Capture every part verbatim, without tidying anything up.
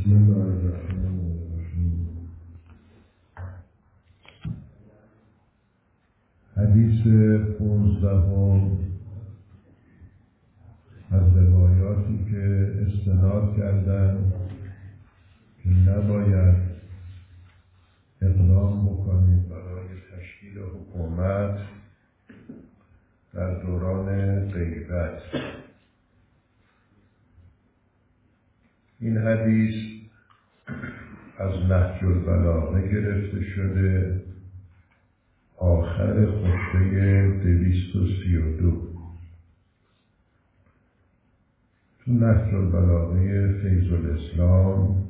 بسم الله الرحمن الرحیم. حدیث پانزدهم از روایاتی که استناد کردن که نباید اقدام بکنید برای تشکیل حکومت در دوران غیبت. این حدیث از نهج البلاغه گرفته شده، آخر خطبه دویست و سی و دو. تو نهج البلاغه فیض الاسلام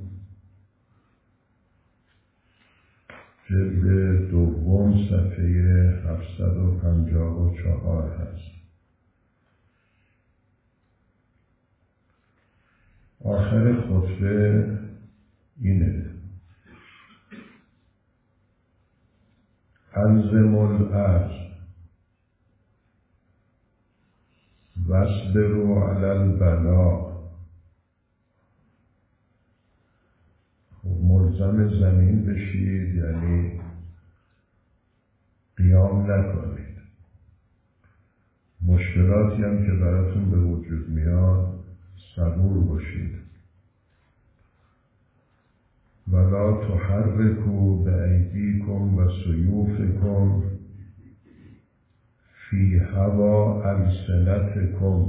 جلد دوم صفحه هفتصد و پنجاه و چهار هست. آخر خطبه اینه: الزم الارض واصبروا علی البلاء. ملزم زمین بشید، یعنی قیام نکنید. مشکلاتی هم که براتون به وجود میاد صبور باشید. ولا تحرکوا بأیدیکم و سیوفکم فی هوا السنتکم.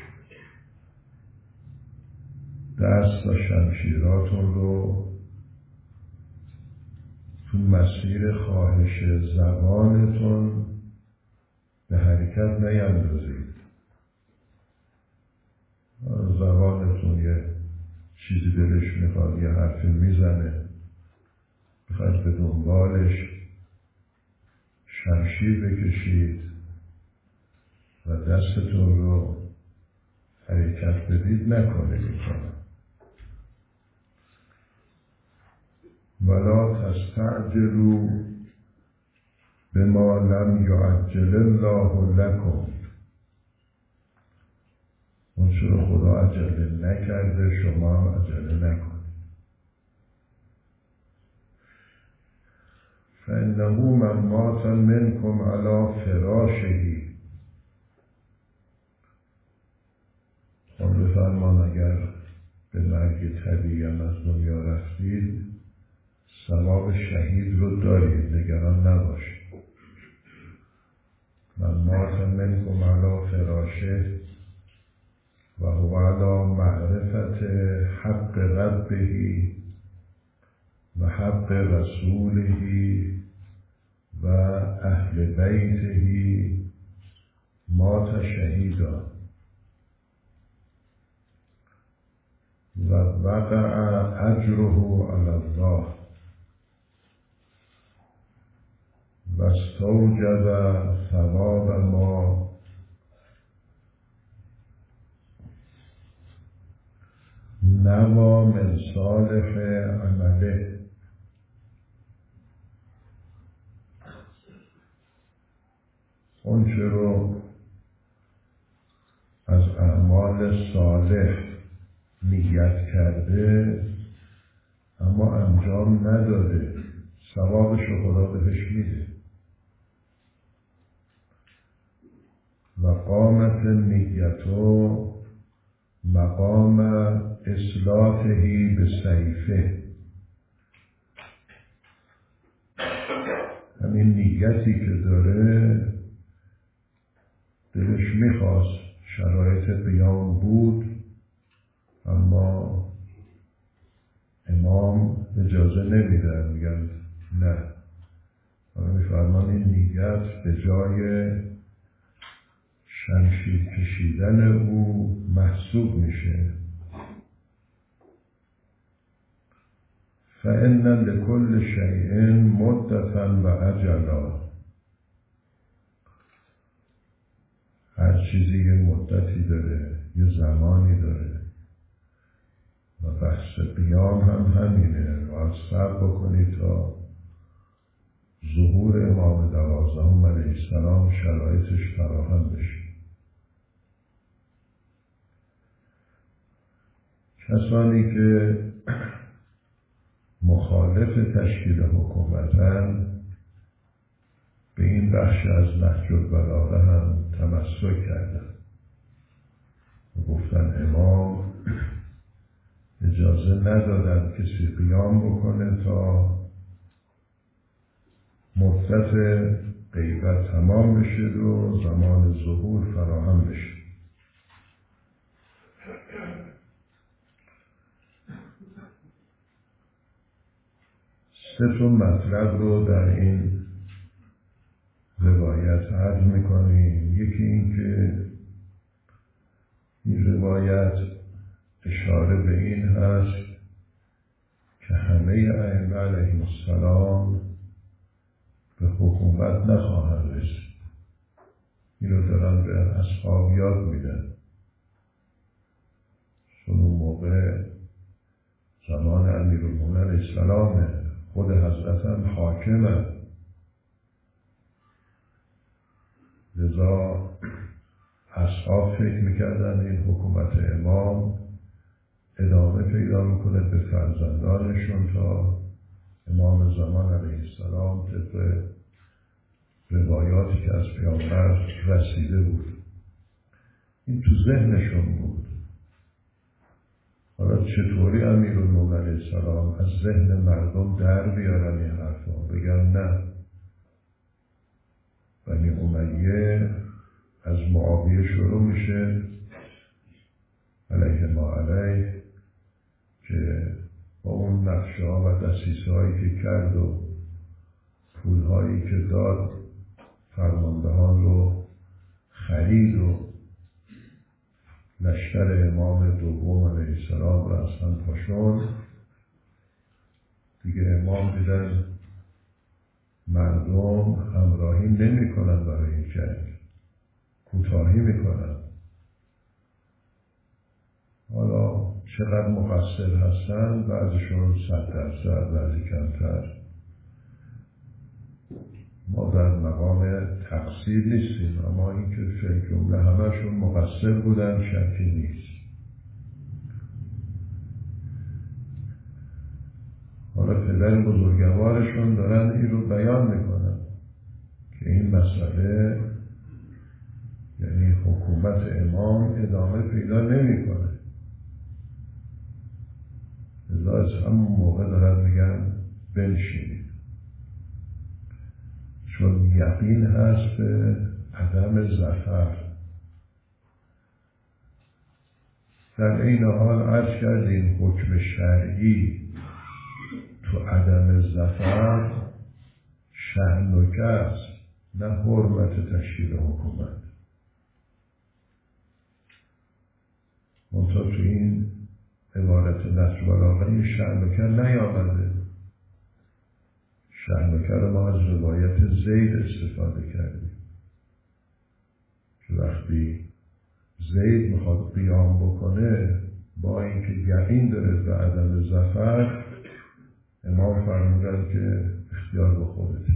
دست و شمشیراتون رو تو مسیر خواهش زبانتون به حرکت نیندازید. زبانتون یه چیزی دلش میخواد، یه حرفی میزنه، میخواد به دنبالش شمشیر بکشید و دستتون رو حرکت بدید، نکنید این کار. ولا تستعجلوا بما لم یعجل الله لکم. اون چرا خدا عجله نکرده شما هم عجله نکنید. فإنه من مات منکم علی فراشه. خدا فرمان اگر به مرگ طبیعی از دنیا رفتید ثواب شهید رو دارید، نگران نباشید. من مات منکم علی فراشه و هو علی معرفت حق ربه و حق رسوله و اهل بیته مات شهیدا و وقع اجره علی الله و استوجب ثواب ما نوا من صالح عمله. اون چه رو از اعمال صالح نیت کرده اما انجام نداده، ثوابش رو خدا بهش میده. و قامت نیتو مقام اصلاحی به سیفه. همین نیتی که داره دلش میخواست، شرایط قیام بود اما امام اجازه نمیدن، میگن نه. اما میفرمان این نیت به جای شمشیر کشیدن او محسوب میشه. فإن لكل شيء مدة و اجلا. هر چیزی یه مدتی داره، یه زمانی داره و بحث قیام هم همینه. باید صبر بکنید تا ظهور امام دوازدهم علیه السلام شرایطش فراهم بشه. کسانی که مخالف تشکیل حکومتن به این بخش از نهج البلاغه هم تمسک کردن و گفتن امام اجازه ندادن کسی قیام بکنه تا مدت غیبت تمام بشه و زمان ظهور فراهم بشه. سه تا مطلب رو در این روایت عرض میکنیم. یکی این که این روایت اشاره به این هست که همه ائمه علیهم السلام به حکومت نخواهند رسید. این رو دارن به اصحاب یاد میدن. چون اون موقع زمان امیرالمومنین علیه السلام، خود حضرت هم حاکمه، لذا اصحاب فکر میکردن این حکومت امام ادامه پیدا میکنه به فرزندانشون تا امام زمان علیه السلام طبق روایاتی که از پیامبر رسیده بود. این تو ذهنشون بود. حالا چطوری امیرالمومنین علیه السلام از ذهن مردم در بیارن این حرفا، بگن نه بنی امیه از معاویه شروع میشه علیه ما علیه، که با اون نقشه ها و دسیسه هایی که کرد و پول هایی که داد فرماندهان رو خرید و لشکر امام دوم علیه السلام را اصلا پاشون. دیگه امام دیدن مردم همراهی نمی کنن برای این جنگ، کوتاهی می کنن. حالا چقدر مقصر هستن، بعضشون صد درصد، بعضی کمتر. ما در مقام تقصیر نیستیم، اما این که فی جمله همشون مقصر بودن شکی نیست. حالا پدر بزرگوارشون دارن این رو بیان میکنن که این مسئله، یعنی حکومت امام ادامه پیدا نمیکنه. لذا از همون موقع دارن میگن بنشینید، چون یقین هست به عدم ظفر. در این حال عرض کردیم حکم شرعی تو عدم ظفر شأنک است، نه حرمت تشکیل حکومت. منطقه تو این عبارت نهج البلاغه شأنک نیامده. شأنک رو ما از روایت زید استفاده کردیم که وقتی زید میخواد قیام بکنه با اینکه یقین داره به عدم ظفر، امام فرمودن که اختیار به خودت،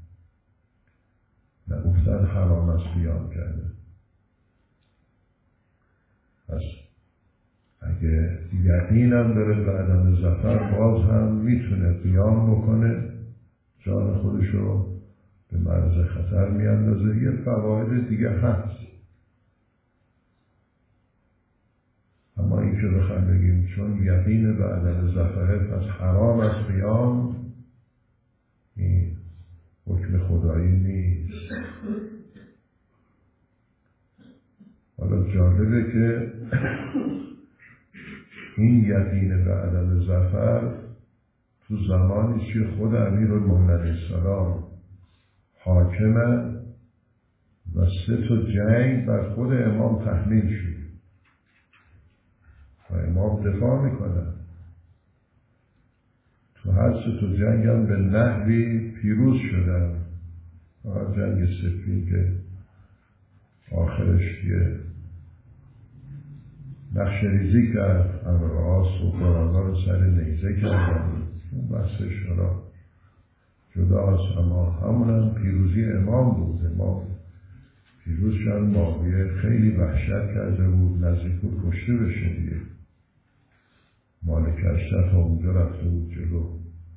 نگفتن حرام از قیام کرده. پس اگه یقینم داره به عدم ظفر، باز هم میتونه قیام بکنه، جان خودشو به معرض خطر میاندازه. یه فواید دیگه هست، اما این که بخوایم بگیم چون یقین به عدم ظفره پس حرام از قیام، این حکم خدایی نیست. حالا جالبه که این یقین به عدم ظفر تو زمانی که خود امیرالمومنین علیه السلام حاکمه و سه تا جنگ بر خود امام تحمیل شد و امام دفاع میکنه. تو هر سه تا جنگ هم به نحوی پیروز شدن. فقط جنگ صفین که آخرش یه نقشه ریزی کرد، امراس و قرآنها رو سر نیزه کردن، اون بحثش را جداست، اما همون هم پیروزی امام بود. امام پیروز شد، معاویه خیلی وحشت کرده بود، نزدیک بود کشته بشه دیگه. مالک اشرف اونجا رفته بود جلو،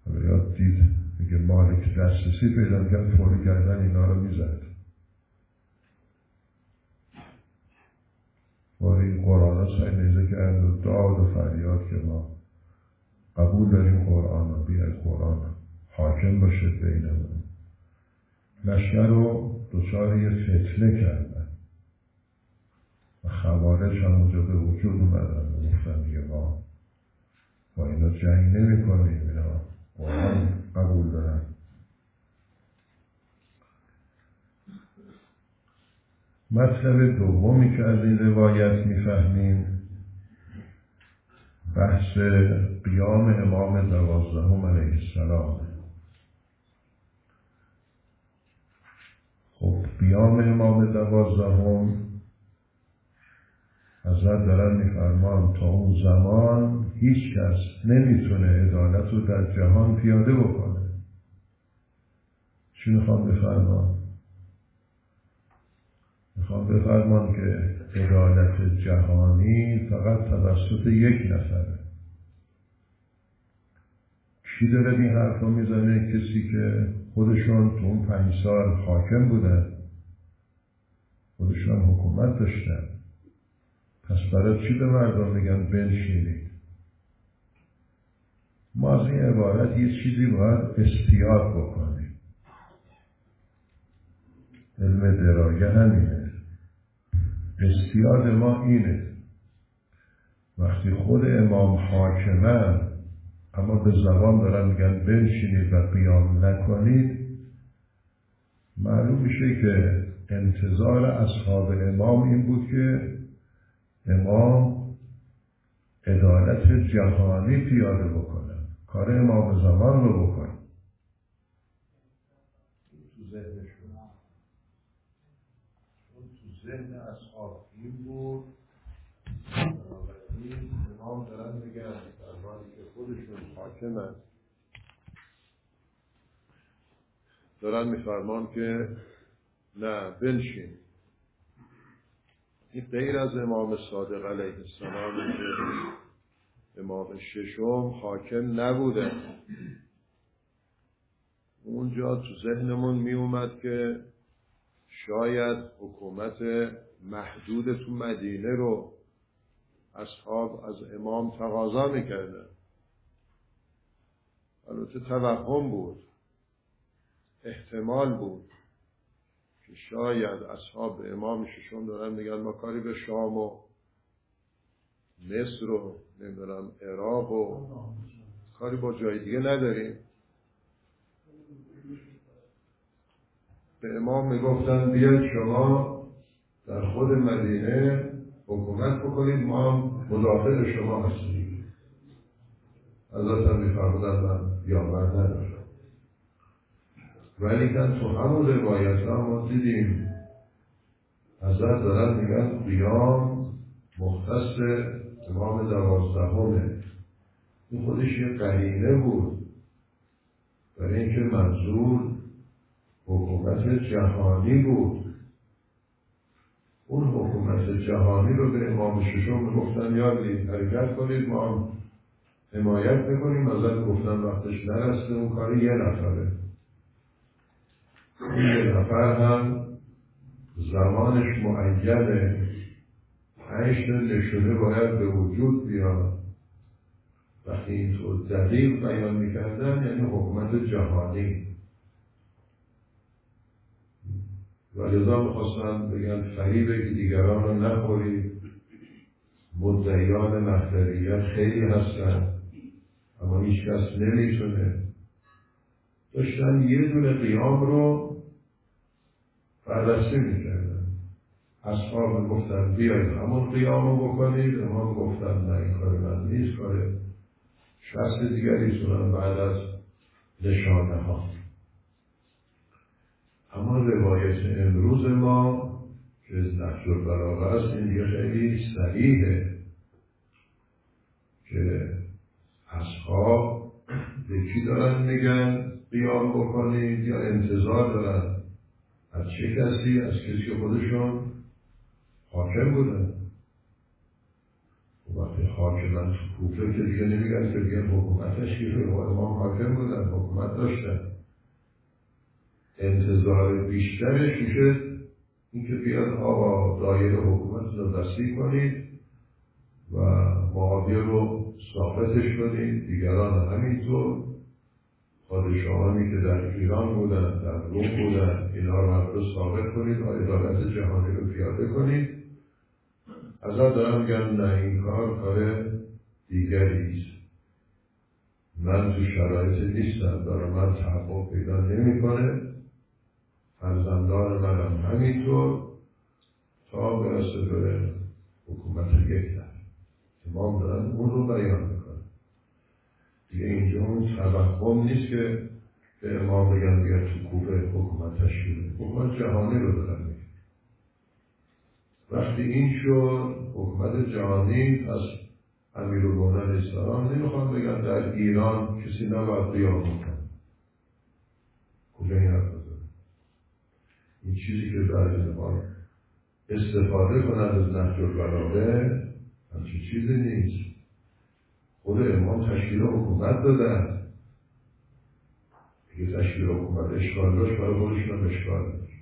حالا یاد دید میگه مالک دسترسی پیدا کرد، فوری گردن اینا رو میزد. فوری قرآن ها سعی نیزه کرد و داد و فریاد که ما قبول داریم قرآن ها، بیاید قرآن ها حاکم باشه بینمون. لشکر رو دچار یه فتنه کردن و خوارج هم اونجا به وجود اومدن و گفتن دیگه ما با اینا جنگ نمی کنیم، اینا قرآن قبول دارن. مطلب دومی که از این روایت میفهمیم بحث قیام امام دوازدهم علیه السلام. خب قیام امام دوازدهم حضرت دارن میفرمان تا اون زمان هیچ کس نمیتونه عدالت رو در جهان پیاده بکنه. چی میخوام بفرمان؟ میخوام بفرمان که عدالت جهانی فقط توسط یک نفره. کی داره این حرف رو میزنه؟ کسی که خودشون تو اون پنج سال حاکم بودن، خودشون حکومت داشتن. پس برای چی به مردم میگن بنشینید؟ ما از این عبارت یه چیزی باید استیاد بکنیم. علم درایه همینه. استیاد ما اینه وقتی خود امام حاکمن اما به زبان دارن میگن بنشینید و قیام نکنید، معلوم میشه که انتظار اصحاب امام این بود که امام عدالت جهانی پیاده بکنه، کار امام زمان رو بکنه. تو ذهنشون، تو ذهن اصحاب این بود. بنابراین امام دارن میگن در حالی که خودشون حاکمن، دارن میفرمان که نه بنشین. این غیر از امام صادق علیه السلام که امام ششم حاکم نبوده. اونجا تو ذهنمون می اومد که شاید حکومت محدود تو مدینه رو اصحاب از امام تقاضا میکردن. البته توهم بود، احتمال بود که شاید اصحاب امام ششم دارن میگن ما کاری به شام و مصر و نمیدونم عراق و کاری با جای دیگه نداریم. به امام میگفتن بیاید شما در خود مدینه حکومت بکنید، ما مدافع شما هستیم. حضرت هم میفرمودن من بیامر ندارم. ولی که تو همون روایت ها ما دیدیم حضرت دارن میگن قیام مختص امام دوازدهمه. این خودش یه قرینه بود برای اینکه منظور حکومت جهانی بود. اون حکومت جهانی رو به امام ششم گفتن یادید حرکت کنید، ما هم حمایت میکنیم. حضرت گفتن وقتش نرسته، اون کاری یه نفره. این یه نفر هم زمانش معینه، پنج تا نشونه باید به وجود بیاد. وقتی اینطور دقیق بیان میکردن یعنی حکومت جهانی. و لذا میخواستن بگن فریب دیگران رو نخورید، مدعیان مخدریت خیلی هستن اما هیچ کس نمیتونه. داشتن یه دونه قیام رو بررسی میکردن. اصحاب گفتن بیایید همون قیام رو بکنید، اما گفتن نه این کار من نیست، کار شخص دیگری سنن بعد از نشانه ها. اما روایت امروز ما که نهج البلاغه است این دیگه خیلی صریحه که اصحاب به کی دارن میگن قیام بکنید یا انتظار دارن از چه کسی؟ از کسی که خودشون حاکم بودن. و وقتی حاکمن تو کوفه که دیگه نمیگن که دیگه حکومتش که امام حاکم بودن، حکومت داشتن. انتظار بیشترش میشه اینکه بیاد آقا دایره حکومت رو وسیع کنید و معاویه رو ثابتش کنید، دیگران همینطور، پادشاهانی که در ایران بودن، در روم بودن، اینا رو ثابت کنید و عدالت جهانی رو پیاده کنید. ازا دارم میگم نه، این کار کار دیگری است. من تو شرایط نیستم، دارم من تحقق پیدا نمیکنه، فرزندان منم همینطور، تا برسه به حکومت یک نفر. امام دارن اون رو بیان میکنه. دیگه اینجا اون توهم نیست که به امام بگن بیا تو کوفه حکومت تشکیل، حکومت جهانی رو دارن میگن. وقتی این شد حکومت جهانی، پس امیرالمومنین علیه السلام نمیخوان بگن در ایران کسی نباید قیام کنه. کجا این حرف بزنه؟ این چیزی که بعضی نمان استفاده کنند از نهج البلاغه همچین چیزی نیست. خود امام تشکیل حکومت دادن. اگه تشکیل حکومت اشکال داشت برای خودشون هم اشکال داشت.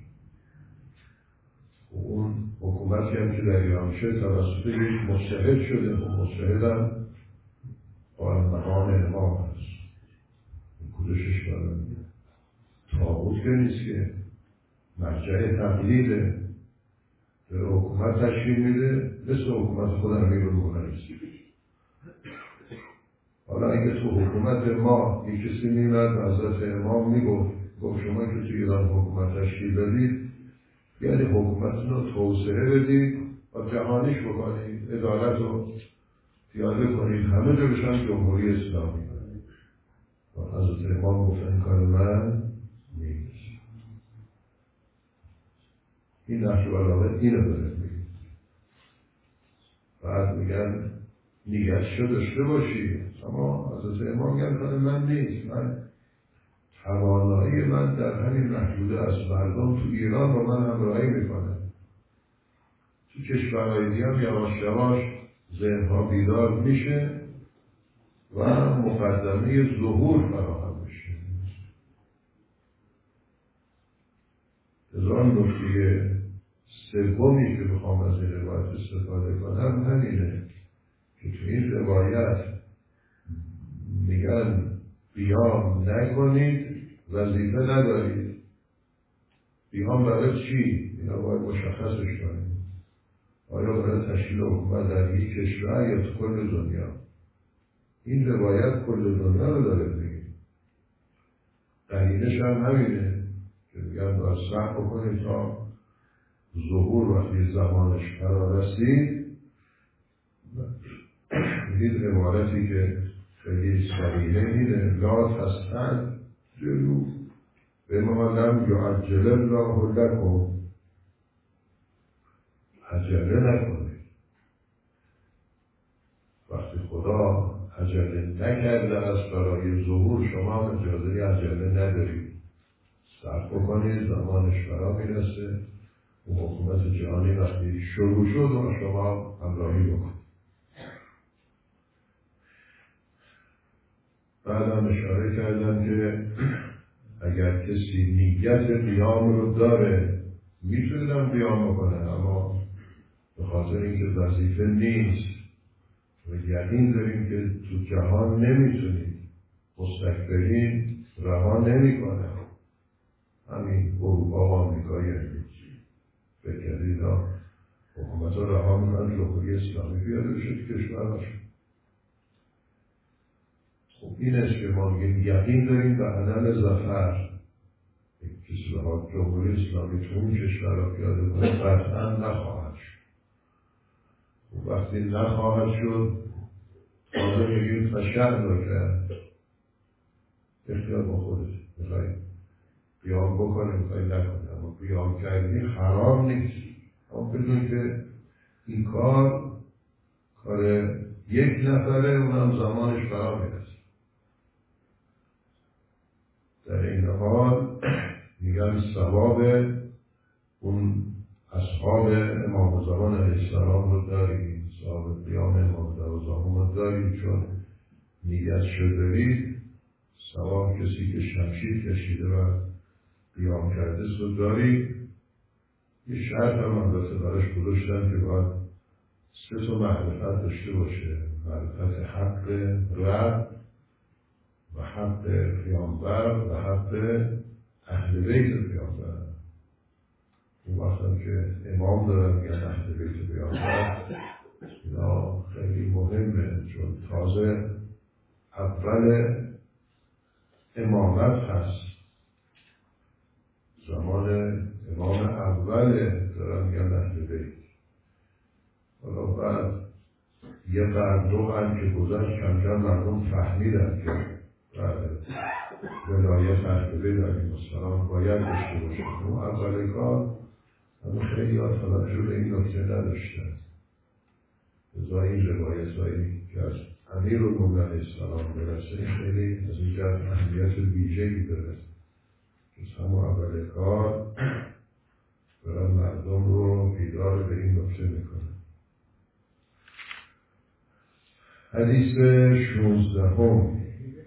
اون حکومتی هم که در ایران شد توسط یک مجتهد شده، اون مجتهد هم با مقام امام هست. این کدوش اشکال نمیده. طاغوت که نیست که مرجع تقلیده، در حکومت تشکیل میده، مثل حکومت خود امیرالمومنین است. حالا اگه تو حکومت ما یک کسی میمد حضرت امام میگفت گفت شما که تو ایران حکومت تشکیل دادید، یعنی حکومتتون رو توسعه بدید و جهانیش بکنید، عدالت رو پیاده کنید، همه جا بشن جمهوری اسلامی. و حضرت امام گفت این کار من نیست. این نهج البلاغه اینو داره میگه. بعد میگن نیتشو داشته باشی، اما حضرت امام میگن کار من نیست. من توانایی من در همین محدوده است. مردم تو ایران با من همراهی میکنن، تو کشورهای دیگه هم یواش یواش ذهنها بیدار میشه و مقدمه ظهور فراهم میشه. هزار نکته سومی که بخوام از این روایت استفاده کنم همینه که تو این روایت میگن قیام نکنید، وظیفه ندارید. قیام برای چی؟ اینا باید مشخصش کنید. آیا برای تشکیل حکومت در یک کشور یا تو کل دنیا؟ این روایت کل دنیا رو داره میگه. دلیلش هم همینه که میگن باید صبر بکنید تا ظهور وقتی زمانش فرا رسید. این عبارتی که خیلی صریحه اینه: لا تستعجلوا بما لم یعجل الله لکم. عجله نکنید. وقتی خدا عجله نکرده است برای ظهور، شما هم اجازه عجله ندارید. صبر بکنید، زمانش فرا میرسه. و حکومت جهانی وقتی شروع شد و شما همراهی بکنید. بعدم اشاره کردم که اگر کسی نیت قیام رو داره میتونم قیام بکنه، اما به خاطر اینکه وظیفه نیست و یقین داریم که تو جهان نمیتونید، مستکبرین رها نمیکنه. همین اروپا و آمریکا یعنی بکردید حکومت ها رها میکنن، جمهوری اسلامی پیاده بشه تو کشورش. خب این است که ما میگیم یقین داریم به عدم ظفر. کسی به جمهوری اسلامی تو اون کشور را پیاده کنه قطعا نخواهد شد. خب وقتی نخواهد شد تازه میگیم فشن رو کرد. اختیار با خودت میخوایی قیام بکنه، میخوایی نکنه، اما قیام کردی حرام نیست. اما بدون که این کار کار یک نفره، اونم زمانش فرا میرسه. در این حال میگن ثواب اون اصحاب امام زمان علیه السلام رو دارید، صاحب قیام امام دوازدهم دارید، چون نیت شد دارید، ثواب کسی که شمشیر کشیده و قیام کرده سو دارید. یه شرط هم البته براش گذاشتن که باید سه تا معرفت داشته باشه: معرفت حق رب و حق پیامبر و حق اهل بیت پیامبر. اون وقت هم که امام دارن میگن اهل بیت پیامبر، اینا خیلی مهمه، چون تازه اول امامت هست، زمان امام اوله دارن میگن اهل بیت. حالا بعد یه قرن دو قرن که گذشت کم کم مردم فهمیدن که ولایت اهل بیت علیهم السلام باید داشته باشه. اون اول کار اما خیلی ها توجه به این نکته نداشتن. ازا این روایت هایی که از امیرالمومنین علیه السلام برسه خیلی از این جهت اهمیت ویژه‌ای داره که همون اول کار برای مردم رو بیدار به این نکته میکنه. حدیث شانزدهم.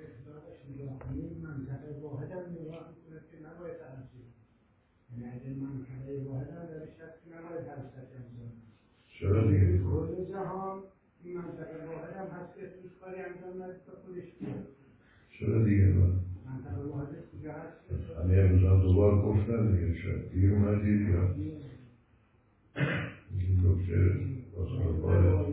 چرا دیگه؟ کل جهان این منطقه واحد هم هست که توش کاری انجام ندید تا خودش بیاد. چرا دیگه؟ منطقه واحد کجا هست؟ همه امروزان دوبار گفتن دیگه، شاید دیر اومدید یا این دکتر بازارباره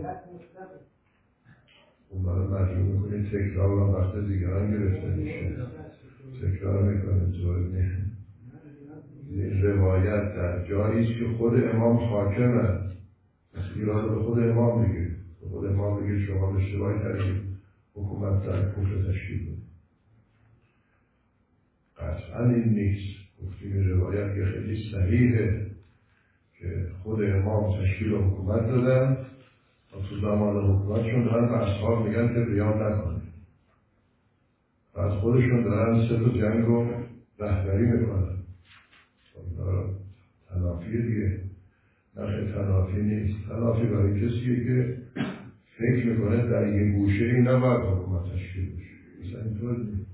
اون برای مجموع میکنید تکرار و وقت دیگران گرفته میشه، تکرار میکنید زورد نیست. این روایت در جاییست که خود امام حاکمه، از ایراد به خود امام میگه، خود امام میگه شما اشتباه کردید، حکومت در کوفه تشکیل بود. قطعا این نیست. گفتیم این روایت که خیلی صحیحه که خود امام تشکیل و حکومت دادن و تو زمان حکومتشون دارن به اصحاب میگن که قیام نکنید. و از خودشون دارن سه تا جنگ رو رهبری میکنن. تنافی دیگه، نه تنافی نیست. تنافی برای کسیه که فکر میکنه در یه گوشه ای نباید حکومت تشکیل بشه. مثلا اینطور نیست.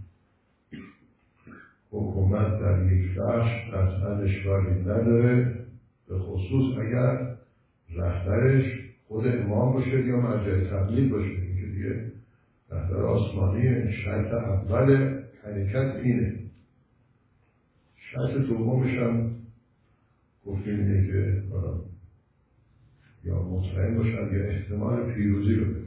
حکومت در یک بخش قطعا اشکالی نداره، به خصوص اگر رهبرش خود امام باشه یا مرجع تقلید باشه. این که دیگه رهبر آسمانیه. شرط اول حرکت اینه. شرط دومش هم گفتیم اینه که یا مطمئن باشن یا احتمال پیروزی رو بده.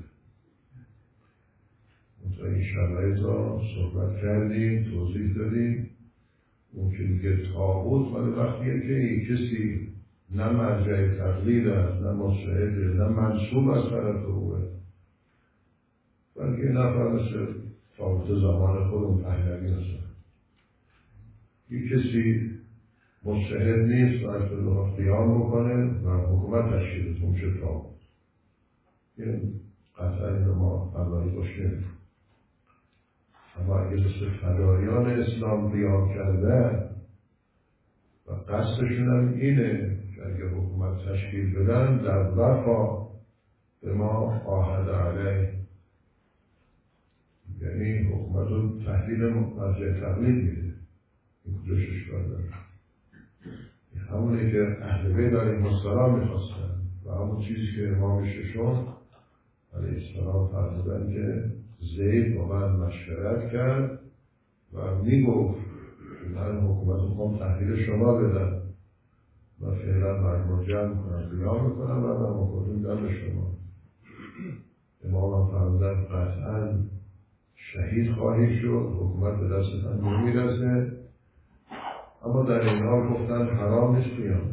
مطمئن این شرایط را صحبت کردیم، توضیح دادیم. اون که میگه طاغوت مال وقتیه که کسی نه مرجع تقلید است، نه مشاهده، نه منصوب از طرف اوه، بلکه یه نفر مثل طاغوت زمان خودمون پهلوی هستن. یه کسی مجتهد نیست و از به قیام بکنه و حکومت تشکیل بده، میشه طاغوت. این قطعا این رو ما پروایی باش نمی‌کنیم. اما اگه مثل فدایان اسلام قیام کردن و قصدشون هم اینه که اگه حکومت تشکیل بدن در وفا به ما عاهد علیه، یعنی حکومت رو تحلیل مرجع تقلید میده. این کجاش اشکال داره؟ همونی که اهل بیت علیهم السلام میخواستن و همون چیزی که امام ششم علیه السلام فرمودن که زید با من مشورت کرد و میگفت که من حکومت میخوام تحلیل شما بدم و فعلا مردم جمع کنم قیام میکنم و من مخاطب دم به شما. امام هم فرمودن قطعا شهید خواهید شد، حکومت به دستتان نمیرسه، اما در این حال گفتن حرام نیست قیام.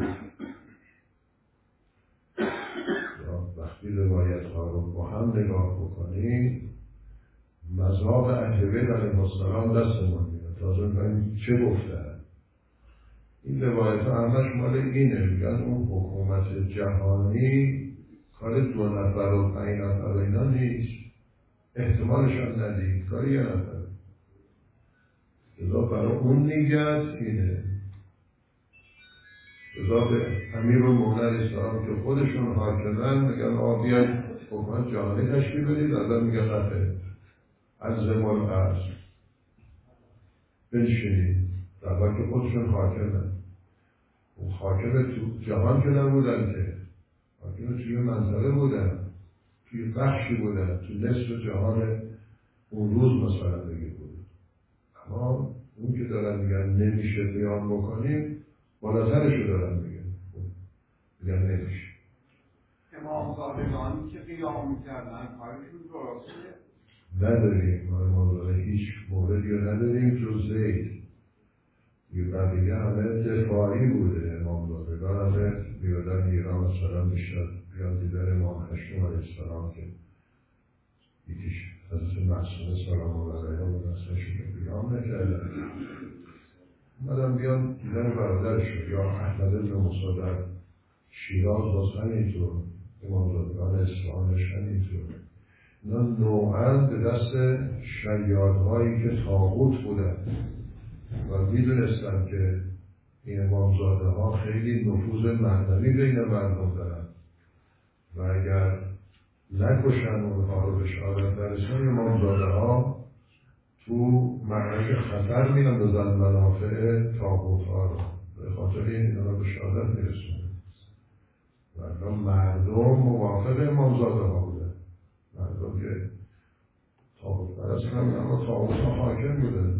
وقتی روایت ها رو با هم نگاه بکنیم مذهب اهل بیت علیهم السلام دستمون میاد. تازه میگن چه گفتن؟ این روایت ها همش مال اینه، میگن اون حکومت جهانی کار دو نفر و پنج نفر و اینا نیست، احتمالش هم ندید، کار یه نفر. ازا برای اون نیت اینه. ازا به امیرالمومنین علیه السلام که خودشون حاکمن میگن آقا بیاید حکومت جهانی تشکیل بدید، ازم میگه خطه از زمان عرض بنشینید، در حالی که خودشون حاکمه. اون حاکم تو جهان که نبودن که، حاکم توی منطقه بودن، توی بخشی بودن، تو نصف جهان اون روز مثلا بگیر بود. اما اون که دارن میگن نمیشه قیام بکنیم، بالاترشو دارن میگن میگن نمیشه. امام صادقانی که قیام میکردن کارشون درسته؟ نداریم، ما امام هیچ موردی رو نداریم جز زید. یه بقیه همه دفاعی بوده. امام صادقان همه بیادن ایران مثلا بیشتر بیان دیدن امام هشتم علیه السلام که یکیش حضرت معصومه سلام الله علیه و نسلشون که قیام نکردن، اومدن بیان دیدن برادرشون. یا احمد بن موسی در شیراز باز همینطور، امام صادقان اصفهانش همینطور. اینا نوعاً به دست شیادهایی که طاغوت بودن و میدونستن که این امامزاده ها خیلی نفوذ معنوی بین مردم دارن و اگر نکشن اونها رو به شهادت برسن، امامزاده ها تو معرض خطر میاندازن منافع طاغوت ها رو. به خاطر این اینا رو به شهادت میرسونن. و مردم موافق امامزاده ها بودن، مردم که طاغوت پرست نبودن اما طاغوت ها حاکم بودن.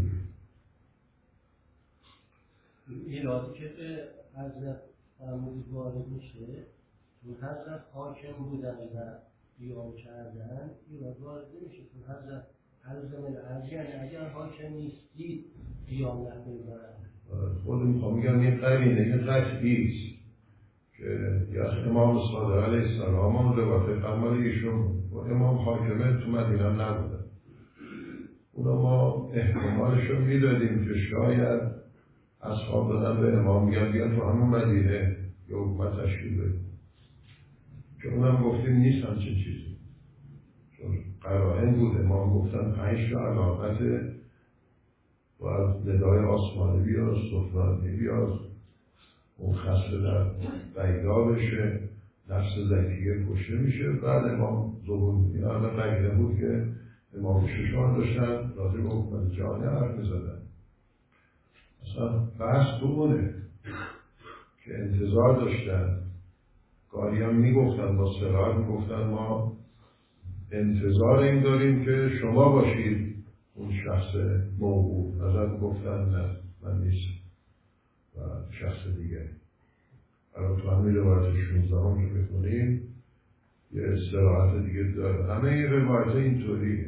ایرادی که به حضرت فرمودید وارد میشه، چون حضرت حاکم بودن و قیام کردن، ایراد وارد نمیشه. چون حضرت الزم الارض، یعنی اگر حاکم نیستی قیام نکنید. خودم میخوام میگم این قرینه، این قطعیست که یا امام صادق علیه السلام هم روایت فرمال ایشون و امام حاکمه تو مدینه نبودن. اونا ما احتمالش رو میدادیم که شاید اصحاب دادن به امام میگن بیان تو همون مدینه یا حکومت تشکیل بدیم، که اونم گفتیم نیست همچین چیزی. چون قرائن بود، امام گفتن پنج تا علامت و از ندای آسمانی بیاد، سفرانی بیاد، اون خسته در بیدا بشه، نفس زکیه کشته میشه. بعد امام ظهور میدین اما بگیره بود که امام ششان داشتن راضی به حکومت جهانی حرف میزدن. اصلا بحث تو اونه که انتظار داشتن، گاهی هم میگفتن با صراحت میگفتن ما انتظار این داریم که شما باشید اون شخص موعود. ازت گفتن نه من نیست و شخص دیگه. الان تو همین روایت شونزده هم که بکنیم یه استراحت دیگه داره. همه این روایت اینطوریه.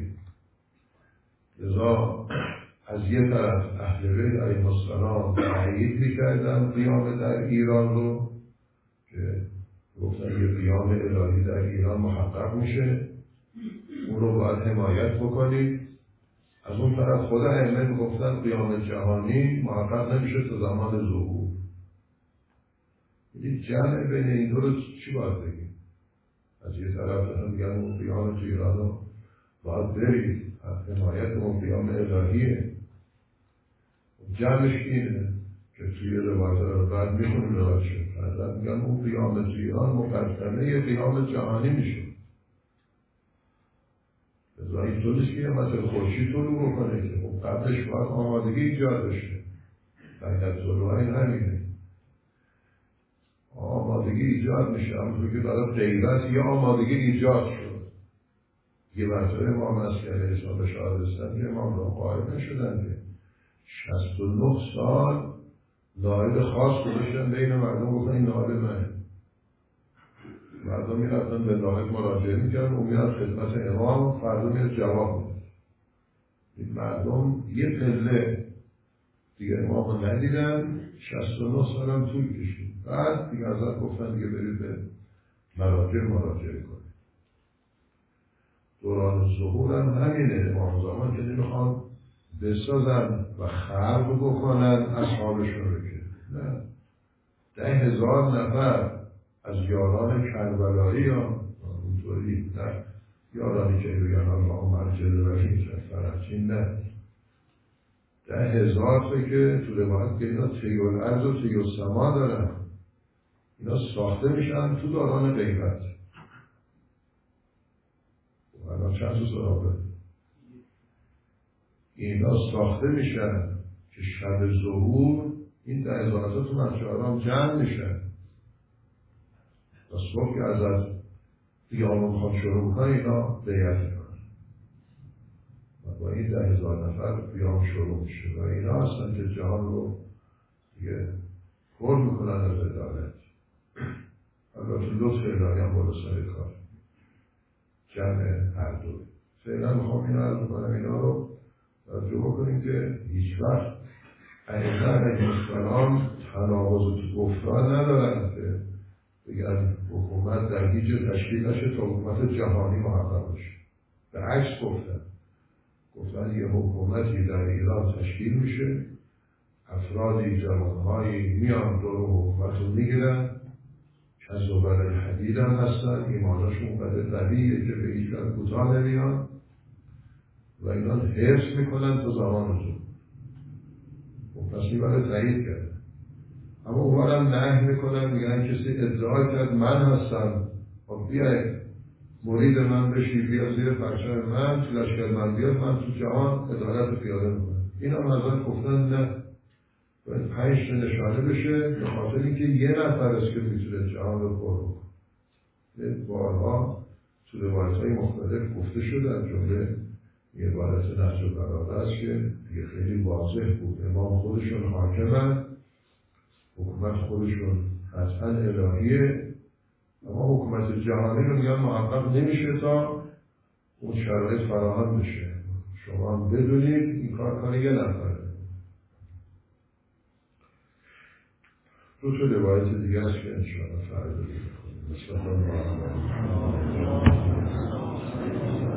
لذا از یه طرف اهل بیت علیهم السلام تأیید میکردن قیام در ایران رو، که گفتن یه قیام الهی در ایران محقق میشه، اون رو باید حمایت بکنید. از اون طرف خود ائمه گفتن قیام جهانی محقق نمیشه تا زمان ظهور. یه جمع بین این دو رو چی باید بگیم؟ از یه طرف دارن میگن اون قیام تو ایران رو باید برید، حمایت اون قیام الهیه. جمعش اینه که توی روایت رو بعد میکنیم روایت شد حضرت میگن اون قیام تو ایران مقدمه یه قیام جهانی میشه. لذا این طوریست که یه مثل خورشید طلوع بکنه که خب قبلش باید آمادگی ایجاد بشه. در طلوع این همینه، آمادگی ایجاد میشه. همونطور که برای غیبت یه آمادگی ایجاد شد. یه مرتبه امام عسکری اسلام به شهادستن که امام را قائل نشدن که شصت و نه سال نائب خاص گذاشتن بین مردم، گفتن این نائب منه. مردم میرفتن به نائب مراجعه میکردن، اون میاد خدمت امام، فردا میاد جواب میده. این مردم یه پله دیگه امام رو ندیدن، شصت و نه سال هم طول کشید. بعد دیگه حضرت گفتن دیگه برید به مراجع مراجعه کنید. دوران ظهور هم همینه. امام زمان که نمیخوان بسازن و خلق بکنن اصحابشون رو، که نه، ده هزار نفر از یاران کربلایی یا اونطوری، نه یارانی که بگن الله مرجل و این فرچین، نه، ده هزار تا که تو روایت که اینا طی الارض و طی السما دارن، اینا ساخته میشن تو دوران غیبت. چند تا صحابه اینا ساخته میشن که شب ظهور این ده هزار تا تو مسجد حرام جمع میشن و صبح که از قیام میخواد شروع کنه اینا بیعت میکنن و با این ده هزار نفر قیام شروع میشه و اینا هستن که جهان رو دیگه پر میکنن از عدالت. البته لطف الهی هم بالا سر کار جمع هر دو. فعلا میخوام این رو عرض کنم اینا رو توجه بکنیم که هیچ وقت ائمه علیهم السلام تناقض و گفتار ندارن که بگن حکومت در هیچ تشکیل نشه تا حکومت جهانی محقق بشه. به عکس گفتن گفتن یه حکومتی در ایران تشکیل میشه، افرادی جوانهایی میان دور حکومت رو میگیرن، کز و برای حدید هم هستن، ایماناشون قدر قویه که به هیچ وقت کوتاه نمیان و اینا حفظ میکنن تا زمان زود. خب پس این برای تایید کرده. اما اونورم نهی میکنن، میگن کسی ادعا کرد من هستم، خب بیای مرید من بشی، بیا زیر پرچم من، تو لشکر من بیاد، من تو جهان عدالت رو پیاده میکنم. این هم ازن گفتن نه، باید پنج تا نشانه بشه به خاطر اینکه یه نفر است که میتونه جهان رو پر کنه. بارها تو روایت‌های مختلف گفته شده، از جمله یه عبارت نهج البلاغه است که دیگه خیلی واضح بود. امام خودشون حاکمن، حکومت خودشون قطعا الهیه، اما حکومت جهانی رو میگن محقق نمیشه تا اون شرایط فراهم بشه. شما هم بدونید این کار کار یه نفره. دو تا روایت دیگه است که انشاءالله فردا بکنیم. بسم الله الرحمن الرحیم.